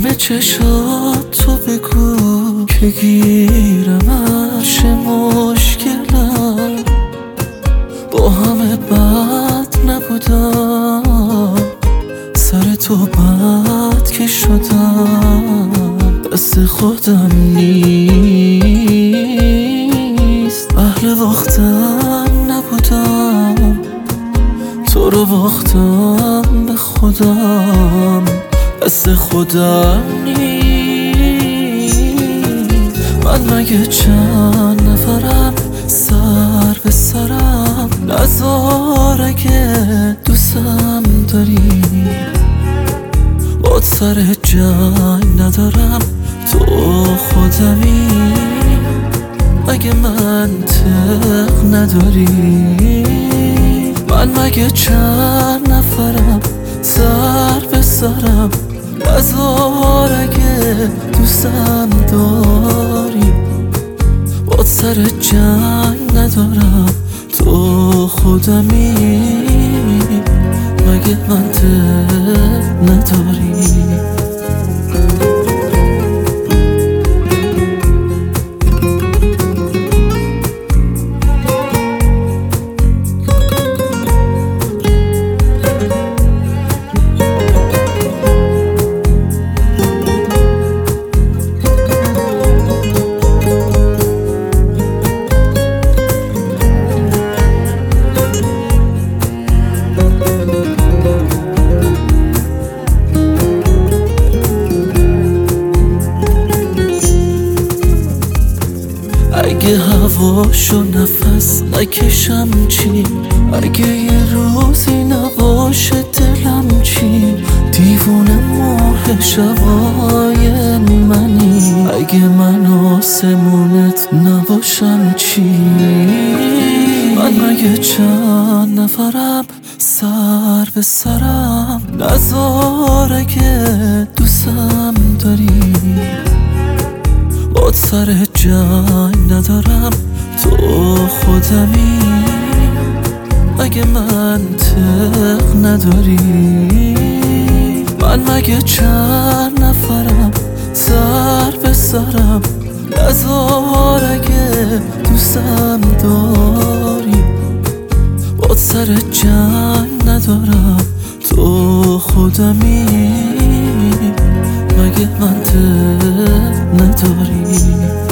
همه چشات تو بگو که گیرمش مشکلم. با همه بد نبودم، سر تو بد که شدم. دست خودم نیست، اهل باختن نبودم. تو رو باختم به خودم، دست خودم نیست. من مگه چند نفرم، سر به سرم نزار اگه دوستم داری. باد سر جنگ ندارم، تو خودمی اگه منطق نداری. من مگه چند نفرم، سر به سرم نزار اگه دوستم داری. باد سر جنگ ندارم، تو خودمی مگه منطق نداری. اگه هواشو نفس نکشم چی، اگه یه روزی نباشه دلم چی. دیوونه ماه شبای منی، اگه من آسمونت نباشم چی. من مگه چند نفرم، سر به سرم نزار اگه دوستم داری. باد سر جنگ ندارم، تو خودمی اگه منطق نداری. من مگه چند نفرم، سر به سرم نزار اگه دوستم داری. باد سر جنگ ندارم، تو خودمی مگه منطق نداری.